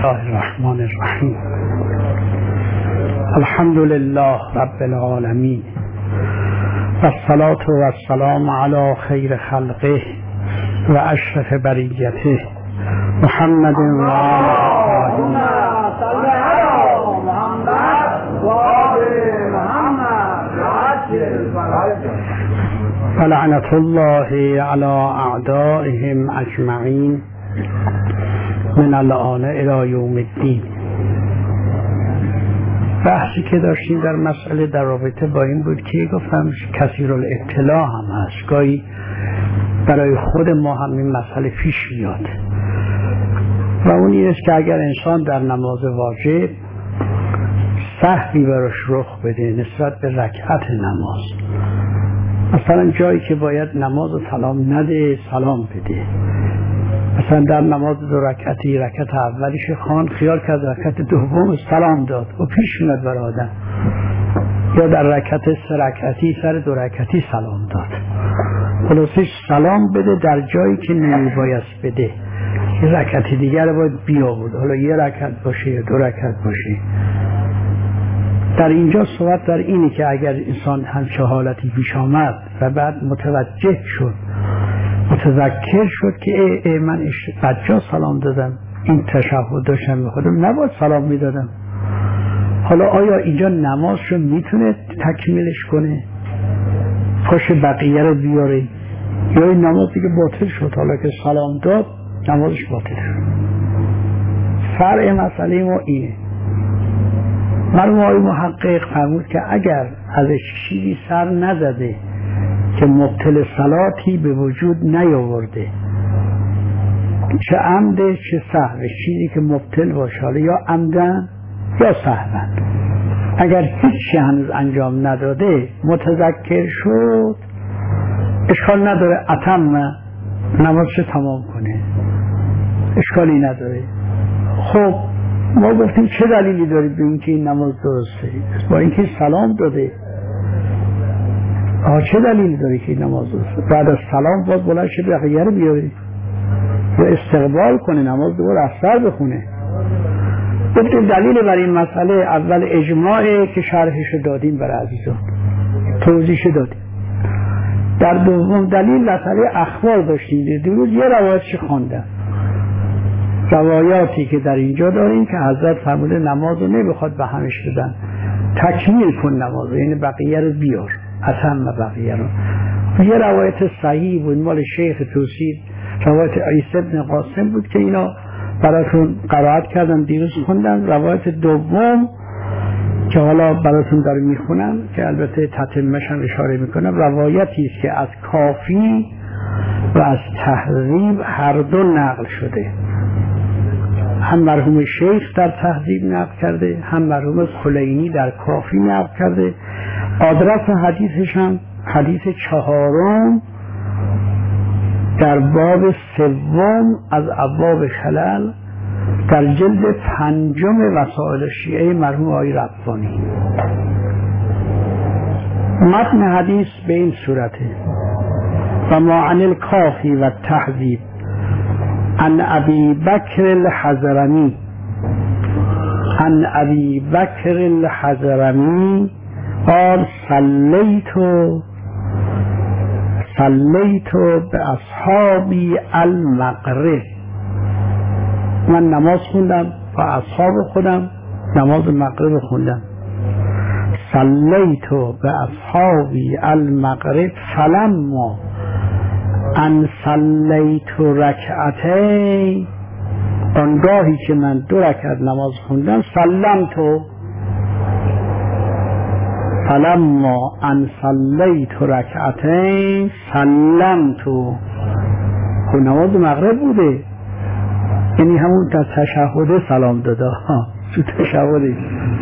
الله الرحمن الرحیم. الحمد لله رب العالمین و الصلاة و السلام علی خیر خلقه و اشرف بریته محمد و آله و لعنت الله علی اعدائهم اجمعین من الآن الی یوم الدین. بحثی که داشتیم در مسئله در رابطه با این بود که گفتم کثیر الاطلاع هم هست، گاهی برای خود ما هم این مسئله پیش میاد و اون این است که اگر انسان در نماز واجب سهوی براش رخ بده نسبت به رکعت نماز، مثلا جایی که باید نماز سلام نده سلام بده، مثلا در نماز دو رکعتی رکعت اولیش خوان خیال کرد رکعت دوم سلام داد و پیش میاد برای آدم، یا در رکعت سه رکعتی سر دو رکعتی سلام داد، خلاصش سلام بده در جایی که نمیباید بده، یه رکعت دیگر باید بیاورد، حالا یه رکعت باشه یا دو رکعت باشه. در اینجا صحبت در اینه که اگر انسان همچه حالتی پیش آمد و بعد متوجه شد متذکر شد که من بجا سلام دادم، این تشهد داشتم میخوردم نباید سلام میدادم، حالا آیا اینجا نمازشو میتونه تکمیلش کنه پاش بقیه رو بیاره یا این نماز دیگه باطل شد، حالا که سلام داد نمازش باطل شد؟ فرع مسئله ما اینه. مرحوم آقای محقق فرمود که اگر ازش چیزی سر نزده که مبطل صلاتی به وجود نیاورده، چه عمده چه سهو، چیزی که مبطل باشه یا عمدن یا سهون، اگر هیچی هنوز انجام نداده متذکر شد اشکال نداره، اتم نمازش تمام کنه، اشکالی نداره. خب ما گفتیم چه دلیلی دارید به اینکه این نماز درسته؟ با اینکه سلام داده، چه دلیلی داره که این نماز درسته؟ بعد از سلام باز بلند شه بقیه رو بیاره یا استقبال کنه، نماز دوباره اثر بخونه. گفتیم دلیل برای این مسئله اول اجماعه که شرحشو دادیم برای عزیزان، توضیحش دادیم. در دوم دلیل مسئله اخبار داشتیم، دیروز یه روایتش خواندم، روایاتی که در اینجا داریم که حضرت فرموده نماز رو نمیخواد به همش بدن، تکمیل کن نماز رو، یعنی بقیه رو بیار، اتم بقیه رو. یه روایت صحیح بود مال شیخ توسی، روایت عیسی بن قاسم بود که اینا براتون قرائت کردم دیروز خوندم. روایت دوم که حالا براتون دارم میخونم که البته تتمه‌اش هم اشاره میکنم، روایتی است که از کافی و از تهذیب هر دو نقل شده، هم مرحوم شیخ در تهذیب نقل کرده، هم مرحوم کلینی در کافی نقل کرده. آدرس حدیثش هم حدیث 4 در باب 3 از ابواب خلل در جلد 5 وسائل شیعه مرحوم آقای ربانی. متن حدیث به این صورته: و ما عن الکافی و تهذیب عن ابی بکر الحضرمی عن ابی بکر الحضرمی قال صلیت به اصحابی المغرب، من نماز خوندم با اصحاب خودم، نماز مغرب خوندم. صلیت به اصحابی المغرب فلما ان صلیت رکعتین، آنگاهی که من 2 رکعت نماز خوندم، سلمت، فلما ان صلیت رکعتین سلمت، خب نماز مغرب بوده، یعنی همون در تشهد سلام داده، تو تشهد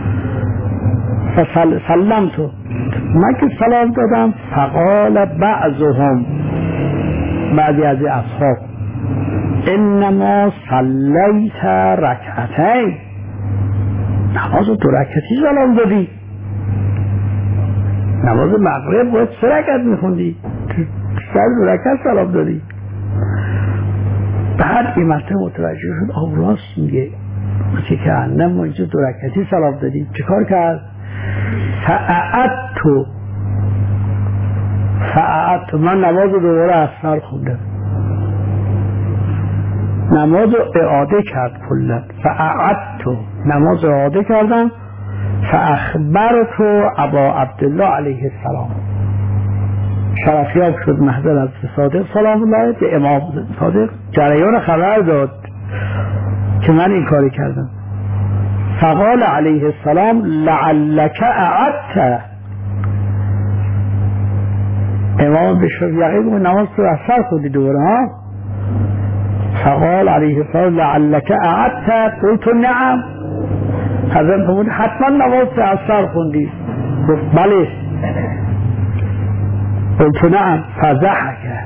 سلمت، من که سلام دادم، فقال بعضهم، بعضی از اصحاب، انما صلیت رکعتین، نماز 2 رکعتی سلام دادی، نماز مغرب باید 3 رکعت میخوندی، سر 2 رکعت سلام دادی. بعد این مرتبه متوجه شد راست میگه، گفتی که انم ما اینجا 2 رکعتی سلام دادیم. چه کار کرد؟ فاعدت من نماز رو دوباره از سر خوندم، نماز رو اعاده کرد کلا. فاعدت نماز رو اعاده کردم. فاخبرت ابا عبدالله علیه السلام، شرفیاب شد محضر از صادق سلام الله به امام صادق جریان خبر داد که من این کاری کردم. فقال علیه السلام لعلک اعدت. امام بشر یقین نماز رو از سر خوندی دوباره ها؟ فقال علیه السلام لعلک اعدت. قلت نعم. حضرت فرمود حتما نماز رو از سر خوندی؟ گفت بله. قلت نعم. فضحک.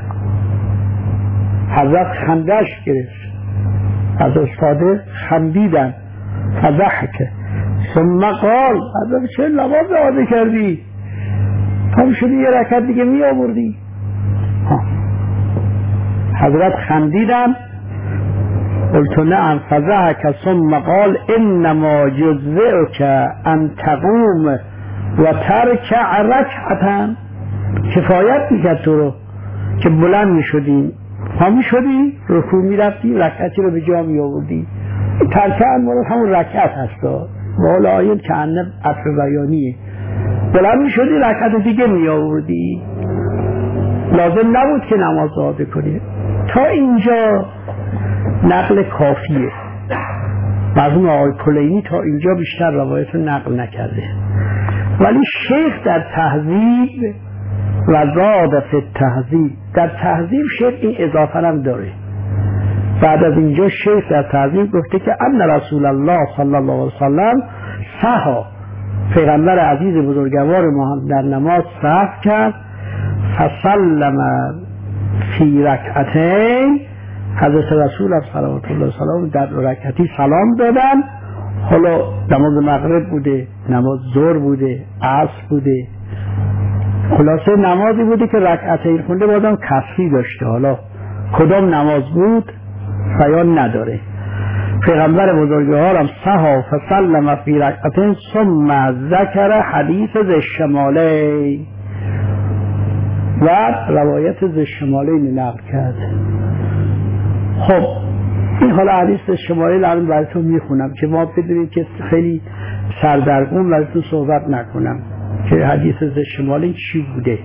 حضرت خندش گرفت، حضرت صادق خندیدن. فضحک. ثم قال حضرت چه نماز اعاده کردی؟ هم شدی یه رکعت دیگه می آوردی. حضرت خندیدن. قلت نعم. فضحک. ثم قال انما جزئک ان تقوم و ترکع رکعتا. کفایت میکرد تو رو که بلند میشدی، پا میشدی رکوع میرفتی، رکعتی رو به جا می آوردی. ترکع مراد همون رکعت هستا، والا آیه که انب عطف بیانیه. بلند میشدی رکعت دیگه می آوردی، لازم نبود که نماز اعاده کنی. تا اینجا نقل کافیه. مرحوم آقای کلینی تا اینجا بیشتر روایت رو نقل نکرده، ولی شیخ در تهذیب و زاد فی التهذیب، در تهذیب شیخ این اضافه هم داره. بعد از اینجا شیخ در تهذیب گفته که ان رسول الله صلی الله علیه وسلم سها، پیغمبر عزیز بزرگوار ما در نماز سهو کرد. فسلم فی رکعتین. حضرت رسول صلوات الله وسلم در رکعتی سلام دادن. حالا نماز مغرب بوده، نماز ظهر بوده، عصر بوده، خلاصه نمازی بوده که رکعتین خونده، بازم کسری داشته. حالا کدام نماز بود بیان نداره. پیغمبر بزرگوار هم سها فسلم فی رکعتین ثم ذکر حدیث ذوالشمالین و روایت ذوالشمالین نقل کرد. خب این حالا حدیث ذوالشمالین الان براتون میخونم که ما بدونید که خیلی سردرگم براتون صحبت نکنم که حدیث ذوالشمالین چی بوده.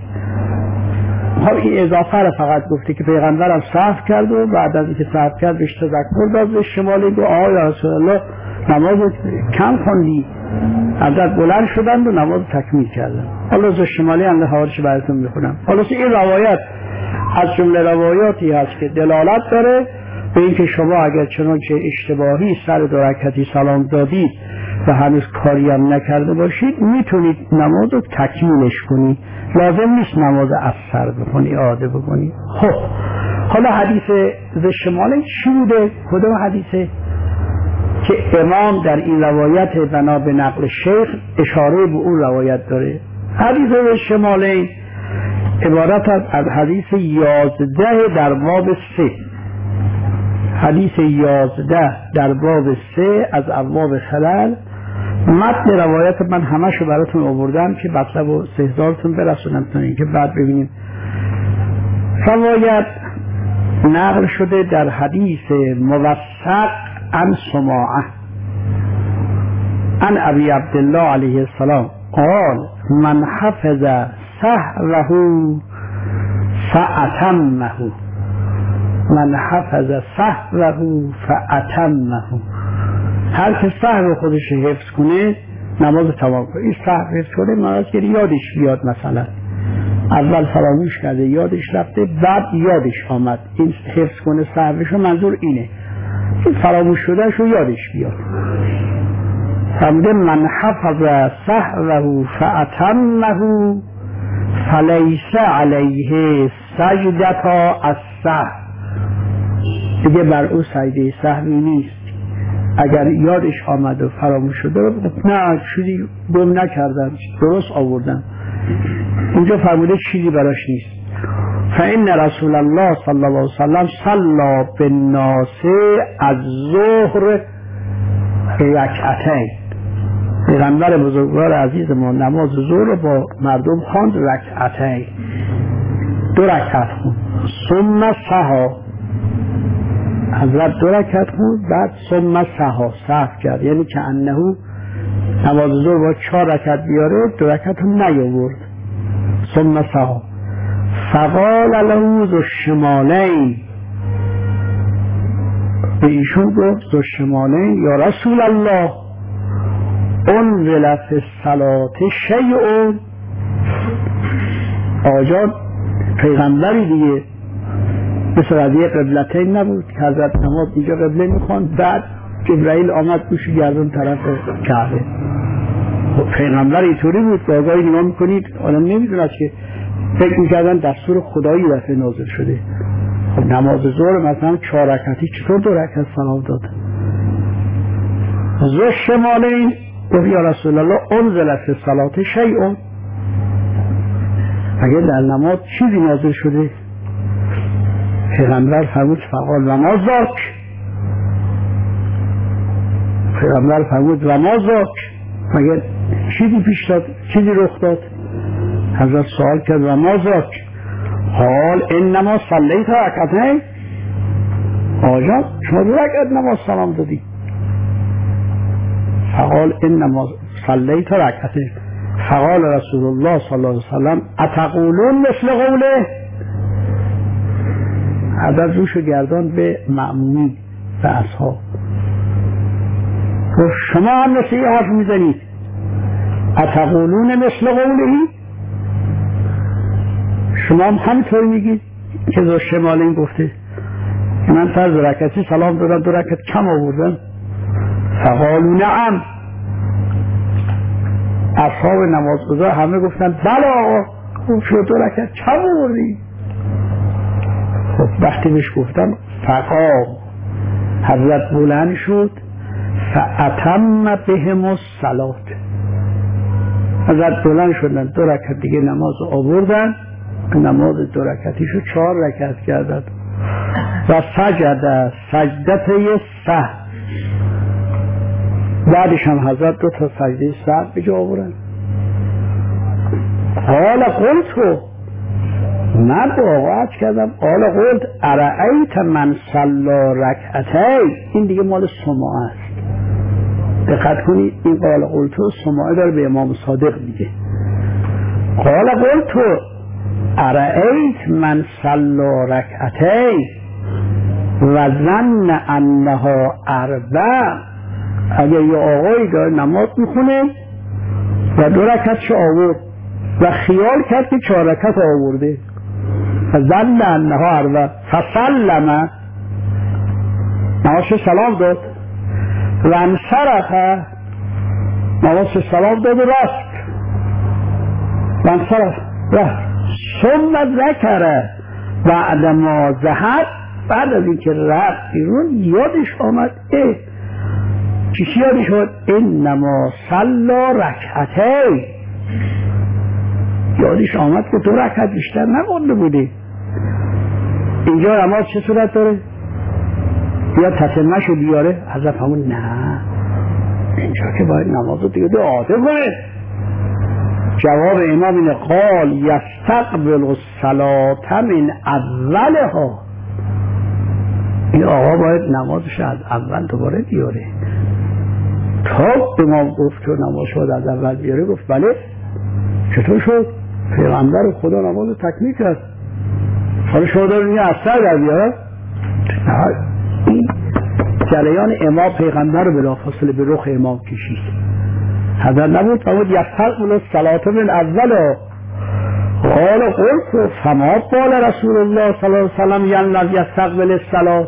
خب این اضافه رو فقط گفته که پیغمبرم سهو کرد و بعد از اینکه سهو کرد بهش تذکر داد ذوالشمالین گفت آقا یا رسول الله نماز کم خوندی. حضرت بلند شدند و نماز تکمیل کردن. حالا ذوالشمالین هم حوالش براتون میخونم. حالا این روایت از جمله روایاتی هست که دلالت داره به اینکه شما اگر چنانچه اشتباهی سر 2 رکعتی سلام دادید و هنوز کاری هم نکرده باشید میتونید نماز رو تکمیلش کنید، لازم نیست نماز از سر بکنی، اعاده بکنی. خب حالا حدیث ذوالشمالین چی بوده؟ کدوم حدیثه که امام در این روایت بنا به نقل شیخ اشاره به اون روایت داره؟ حدیث ذوالشمالین عبارت از حدیث 11 در باب 3. حدیث 11 در باب 3 از ابواب خلل. متن روایت من همشو براتون آوردم که مطلب و استحضارتون برسونم تا اینکه بعد ببینیم. روایت نقل شده در حدیث موثق عن سماعه عن ابی عبدالله علیه السلام قال من حفظ سهوه فأتمه. من حفظ سهوه فأتمه. هر که سهو خودش حفظ کنه نماز تمام کنه. این سهو حفظ کنه معنی که یادش بیاد، مثلا اول فراموش کرده یادش رفته بعد یادش آمد، این حفظ کنه سهوشو، منظور اینه این فراموش شدهش رو یادش بیاد. فرموده من حفظ سهوه فأتمه فلیس علیه سجدتا السهو. دیگه بر او سجده سهوی نیست. اگر یادش آمد و فراموش شده رو نه چیزی گم نکردم، درست آوردم. اونجا فرموده چیزی براش نیست. فإن رسول الله صلی الله علیه وسلم صلی بالناس الظهر رکعتین. پیغمبر بزرگوار عزیز ما نماز ظهر رو با مردم خواند رکعتین، 2 رکعت خوند. ثم سها، حضرت 2 رکعت خوند، بعد ثم سها، سهو کرد، یعنی که انه نماز ظهر با 4 رکعت بیاره 2 رکعت رو نیاورد. ثم سها فقال له ذو الشمالین، به ایشون گفت ذو الشمالین یا رسول الله انزل فی الصلاة شیء. آجا پیغمبری دیگه مثل قضیه قبلتین نبود که حضرت نماز اینجا قبله میخواند، بعد جبرائیل آمد گوش گردون طرف کعبه. پیغمبر اینطوری بود که آقایی نگاه میکنید آدم نمیدونست که فکر میکردن دستور خدایی دفعه نازل شده. خب نماز ظهر مثلا 4 رکعتی چطور 2 رکعت سلام داد؟ ذو شمالین گفت یا رسول الله انزل فی الصلاة شیء، اگه در نماز چیزی نازل شده؟ پیغمبر فرمود فقال و ما ذاک، پیغمبر فرمود و ما ذاک، مگه چیزی پیش داد، چیزی رخ داد؟ حضرت سوال کرد و ما ذاک؟ قال انما صلیت رکعتین، آجا شما 2 رکعت نماز سلام دادی. فقال انما صلیت رکعتین. فقال رسول الله صلی الله علیه وسلم اتقولون مثل قوله؟ حضرت روشو گردان به مأمومین به اصحاب گفت شما هم مثل یه حرف میزنید، اتقولون مثل قوله؟ شما هم همینطور میگید که ذو الشمالین گفته من فرض رکعتی سلام دادم 2 رکعت کم آوردم؟ فقالوا نعم، اصحاب نمازگزار همه گفتن بله آقا، خوب شد 2 رکعت کم آوردی. خب وقتی بهش گفتم فقام، حضرت بلند شد فاتم بهم الصلاة، حضرت بلند شدن 2 رکعت دیگه نماز آوردن، نماز 2 رکعتیشو 4 رکعت کردن و سجد سجدته سهو، بعدش هم حضرت 2 تا سجده سهو به جا آوردن. قال قلت، من با آقا عرض کردم قال قلت ارأیت من صلی رکعتین، این دیگه مال سماع است، دقت کنید این قال قلت سماع داره به امام صادق میگه. قال قلت ارأیت من صلی رکعتین و ظن انها 4، اگر یه آقایی داره نماز میخونه و 2 رکعتش آورد و خیال کرد که 4 رکعت آورده و ظن انها 4 فسلم، نمازش سلام داد و انصرف، نمازش سلام داد و رفت و انصرف رفت. ثم ذکر بعد ما ذهب، بعد از اینکه رفت بیرون یادش آمد چی یادش آمد؟ انما صلی رکعتین، یادش آمد که 2 رکعت بیشتر نمونده بوده. اینجا نماز چه صورت داره؟ یا تتمه شو بیاره؟ حضرت فرمود نه، اینجا که باید نماز رو دیگه عاده کنه. جواب امام اینه قال یستقبل الصلاة من اولها، این آقا باید نمازش از اول دوباره بیاره. تا امام گفت که نمازش باید از اول بیاره، گفت بله. چطور شد؟ پیغمبر خدا نماز رو تکمیل کرد، حالا شما دارید این اثر در بیاره؟ این جریان امام پیغمبر رو بلافاصله به رخ امام کشید. حضرت نبود فرمود یستقبل الصلاة من اولها. قال قلت فما قال رسول الله صلی الله علیه وسلم یعنی یستقبل الصلاة،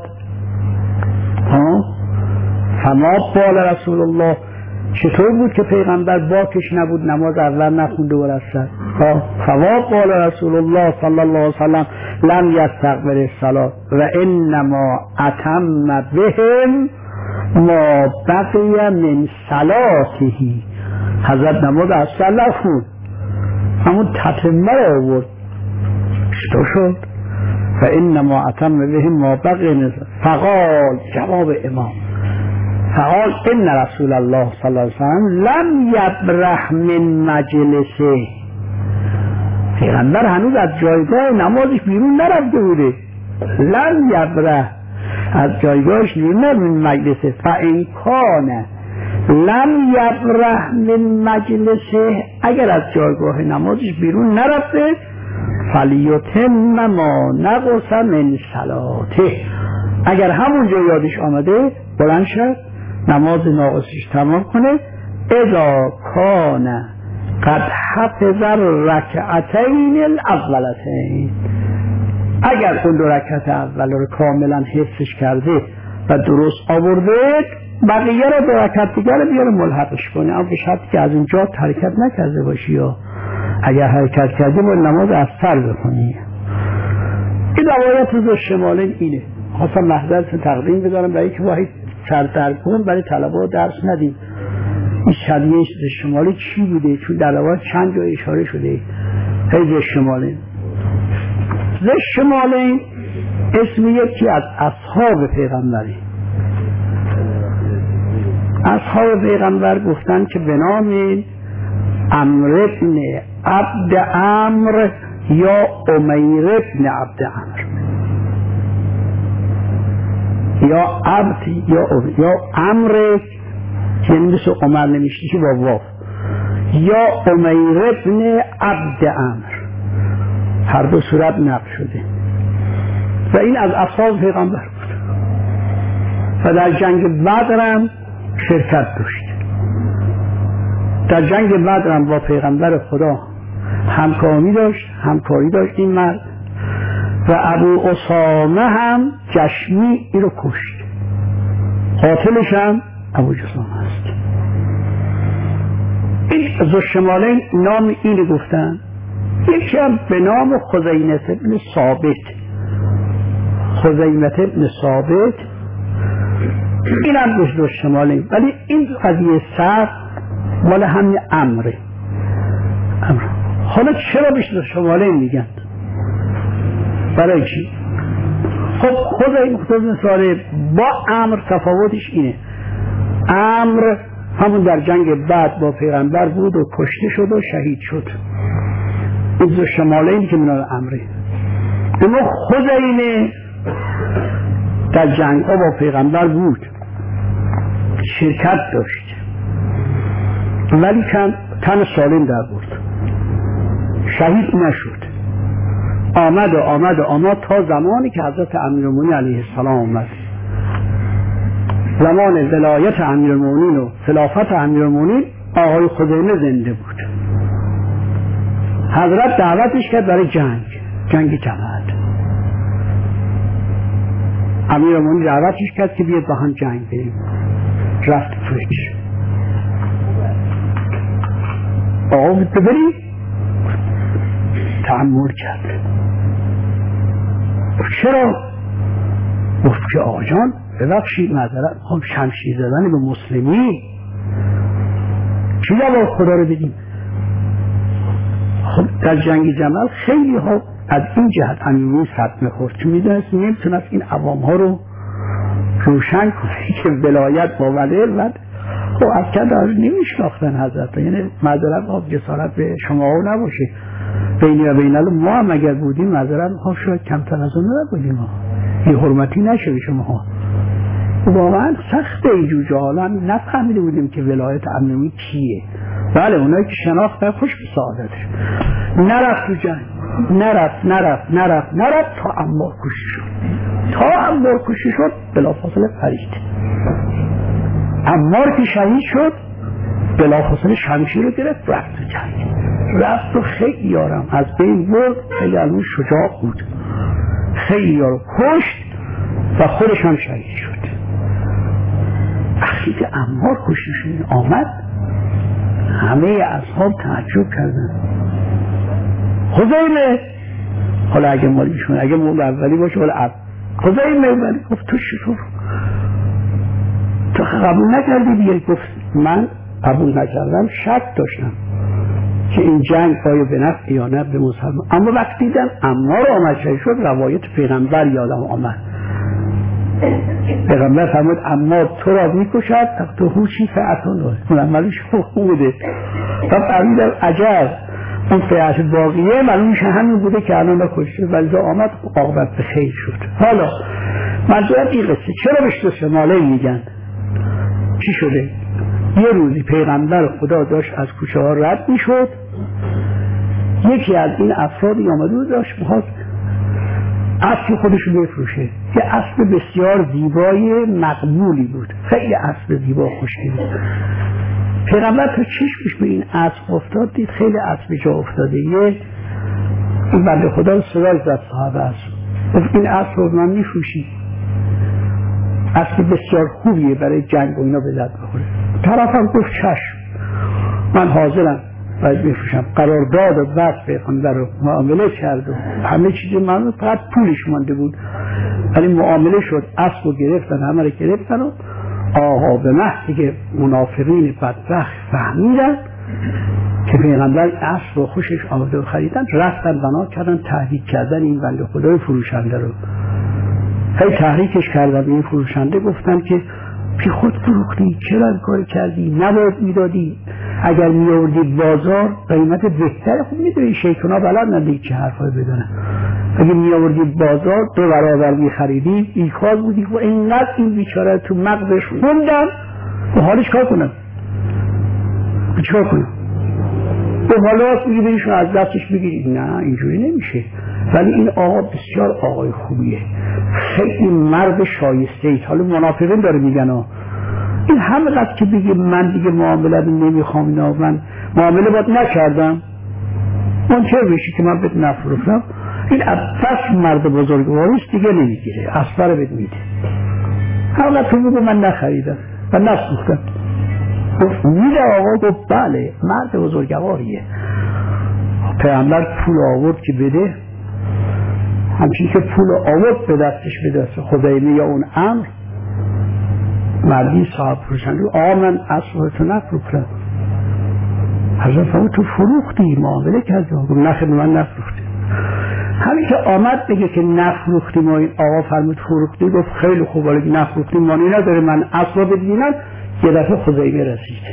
فما قال رسول الله، چطور بود که پیغمبر باکش نبود نماز اول نخونده و رسد؟ فما قال رسول الله صلی الله علیه وسلم لم یستقبل الصلاة و انما اتم بهم ما بقی من صلاته، حضرت نماز اصلا نخوند، همون تتمه رو آورد. چطور شد؟ و انما اتم بهم ما بقی من. فقال، جواب امام فقال ان رسول الله صلی الله علیه وسلم لم یبرح من مجلسه، پیغمبر هنوز از جایگاه نمازش بیرون نرفته بوده. لم یبرح، از جایگاهش بیرون نرفته من مجلسه. فان کان لم یبرح من مجلسه، اگر از جایگاه نمازش بیرون نرفته، فلیتم ما نقص من صلاته، اگر همونجا یادش آمده بلند شد نماز ناقصش تمام کنه. اذا کان قد حفظ الرکعتین الاولتین، اگر اون دو رکعت اول رو کاملا حفظش کرده و درست آورده، بقیه رو دو رکعت دیگر رو بیاره ملحقش کنه، اما به شرطی که از اونجا حرکت نکرده باشی، یا اگر حرکت کردی باید نماز از سر بکنی. این روایت روز شمالین اینه. خواستم محضرت تقدیم بذارم برای که واحد سردرکن برای طلبه درس ندیم این شبیه شمالی چی بوده، چون در روایت چند جای اشاره شده. هی شمالین، شمالین اسم یکی از اصحاب پیغمبری. اصحاب پیغمبر گفتن که به نام عمرو بن عبد عمرو یا عمیر بن عبد عمرو، یا عبد یا عمرو که مثل عمر نمیشه که با واف، یا عمیر بن عبد عمرو، هر دو صورت نقل شده و این از اصحاب پیغمبر بود و در جنگ بدر هم شرکت داشت. در جنگ بدر هم با پیغمبر خدا همکاری داشت این مرد، و ابو اسامه هم جشمی این رو کشت، قاتلش هم ابو جسامه است. این ذوالشمالین نام این گفتن. یکی هم به نام خزیمة بن ثابت، این هم گفت ذوالشمالین، ولی این قضیه سر مال همین عمره. حالا چرا بهش ذوالشمالین میگن؟ برای چی؟ خب خود این مختصر ساره با عمر تفاوتش اینه. عمر همون در جنگ بعد با پیغمبر بود و کشته شد و شهید شد. این ذوالشمالین که منال عمره. اما خود اینه در جنگ ها با پیغمبر بود، شرکت داشت، ولی تن سالم در بود، شهید نشد. آمد تا زمانی که حضرت امیرالمومنین علیه السلام آمد، زمان ولایت امیرالمومنین و خلافت امیرالمومنین، آقای خزیمه زنده بود. حضرت دعوتش کرد برای جنگ جماعت. امیرالمومنین دعوتش کرد که بیاد با هم جنگ بریم. رفت توش. آقا ببریم، تأمل کرد. چرا؟ گفت که آقا جان ببخشید معذرت میخوام شمشیر زدن به مسلمی، چی جواب خدا رو بدیم؟ خب در جنگ جمل خیلی ها از این جهت امیرالمومنین صدمه خورد، چون میدونست نمیتونست این عوام ها رو روشن کنه که ولایت با ولایت. خب از کدر نمیشناختن حضرت، یعنی معذرت ها جسارت به شما ها نباشه، بینی و بینال ما هم اگر بودیم معذرت ها شاید کمتر از اون نبودیم ها، یه حرمتی نشه به شما ها. واقعا سخت اینجور جالا نفهمیده بودیم که ولایت امیرالمومنین کیه. بله اونایی که شناختن خوش به سعادتش. نرفت تو جنگ، نرفت تا عمار کشی شد. بلافاصله فرید عمار که شهید شد، بلافاصله شمشیر رو گرفت رفت تو جنگ، رفت و خیلی یارم از بین برد. خیلی علمون شجاع بود، خیلی یارو کشت و خودش هم شهید شد. وقتی که عمار کشته شد آمد، همه اصحاب تعجب کردن. خزیمه، حالا اگه مالیشون اگه مول اولی باشه ولی خزیمه، ولی گفت تو چطور تو قبول نکردی دیگه؟ گفت من قبول نکردم، شک داشتم که این جنگ آیا به نفع یا نه به مسلمان، اما وقتی دیدم عمار آمد شد روایت پیغمبر یادم آمد پیغمبر فرمود اما تو را میکشد تو هوشی فعتون اون عملش خوب بوده تا فهمیدم عجب اون فعت باقیه معلومش همین بوده که الان را کشته ولی آمد عاقبت به خیر شد. حالا منظورم این قصه چرا بهش دو شماله میگن؟ چی شده؟ یه روزی پیغمبر خدا داشت از کوچه ها رد میشد، یکی از این افرادی آمده بود داشت میخواست اسب خودش رو بفروشه. یه اسب بسیار زیبای مقبولی بود، خیلی اسب زیبا خوشگلی. پیغمبر تا چشمش به این اسب افتاد دید خیلی اسب جا افتاده. یه این بنده خدا رو صدای زد صاحب اسب، گفت این اسب رو من میفروشی؟ اسب بسیار خوبیه برای جنگ و اینا به دست بخوره. طرفم گفت چشم من حاضرم باید بفروشم. قرارداد و بس پیغمبر رو معامله کرد و همه چیز من فقط پولش مانده بود ولی معامله شد، اسب رو گرفتن، همه رو گرفتن و آقا به محضی که منافقین بدبخت فهمیدن که پیغمبر اسب رو خوشش آمده و خریدن، رفتن بنا کردن تهدید کردن این بنده خدای فروشنده رو. هی تحریکش کردن به این فروشنده، گفتن که بی خود فروختی، چرا این کار کردی؟ نباید میدادی، اگر میاوردی بازار قیمت بهتر. خب میدونی شیطونا بلد نداری چه حرفای بدونن. اگه میاوردی بازار 2 برابر میخریدی بیکار بودی. و اینقدر این بیچاره تو مغزش خوندم و حالش کار کنم چیکار کنم؟ به حالا میگه بهشون از دستش بگیرید. نه اینجوری نمیشه. ولی این آقا بسیار آقای خوبیه، خیلی مرد شایسته ای. حالا منافقین داره میگن این همینقدر که بگه من دیگه معامله نمیخوام، اینا من معامله باید نکردم، من چه بشی که من بهت نفروشم، این بس مرد بزرگواریست دیگه نمیگیره، اسبر بهت میده. همینقدر تو بگو من نخریدم و نفروختم. گفت میده آقا؟ گفت بله مرد بزرگواریه. پیغمبر پول آورد که بده، همچین که پول آورد به دستش به دست خدایمه یا اون امر، مردی صاحب فروشنده آقا من اسبتو نفروختم. حضرت فرمود تو فروختی، معامله کردی؟ گفت نخیر من نفروختم. همین که آمد بگه که نفروختیم و این آقا فرمود فروختی، گفت خیلی خوب، ولی نفروختیم مانی نداره من اسب بدینم. یه دفعه خزیمه رسید.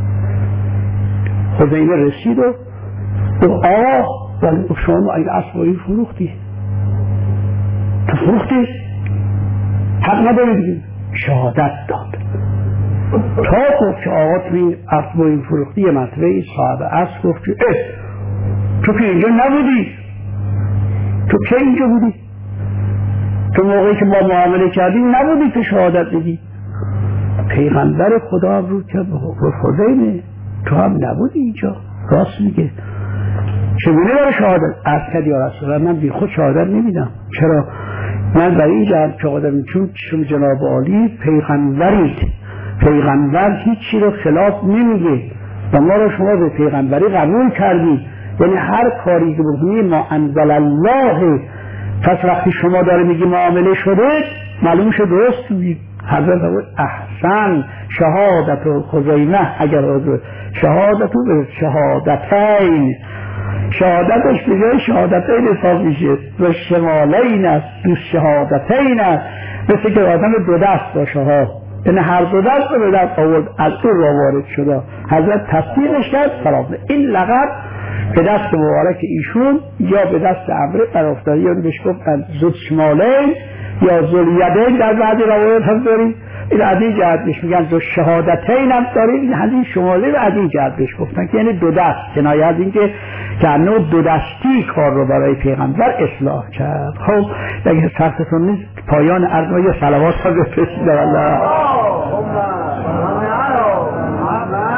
خزیمه رسید و گفت آقا ولی شما این اسب فروختی؟ تو فروختی؟ حق نداری دیگه. شهادت داد تا گفت که آقا تو این اسب این فروختی. یه مرتبه صاحب اسب گفت که تو که اینجا نبودی، تو که اینجا بودی؟ تو موقعی که ما معامله کردیم نبودی که شهادت بدی؟ پیغمبر خدا رو که خدایمه تو هم نبودی اینجا، راست میگه. چگونه برای شهادت عرض کردی یا رسول الله من بی خود شهادت نمیدم. چرا؟ من برای این جهت شهادت میدم چون جناب عالی پیغمبرید، پیغمبر هیچی رو خلاف نمیگه و ما رو شما به پیغمبری قبول کردید، یعنی هر کاری که بکنی ما انزل الله. پس وقتی شما داره میگی معامله شده معلوم شد درست میگی. حضرت بود احسن شهادت و خزیمه اگر شهادت و شهادتین، شهادتش به جای شهادتین حساب میشه و شمالین است دو شهادتین است، مثل که آدم 2 دست باشه ها، یعنی هر 2 دست رو به دست آورد از اون را وارد شده. حضرت تصدیقش کرد سلام. این لقب به دست مبارک ایشون یا به دست عمرو در افتادی، یا بهش گفتن زود شمالین یا ذولیدین در بعضی روایات هم داریم. این از این جهت بهش میگن دو شهادتین هم داریم. این از این شماله رو از این جهت بهش گفتن که یعنی 2 دست، کنایه از این که انو 2 دستی کار رو برای پیغمبر اصلاح کرد. خب اگه سختتون نیست پایان عرض یه صلوات ها بفرستید در الله.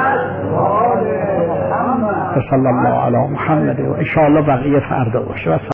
صلی الله علی محمد و ان شاء الله بقیه فردا باشه.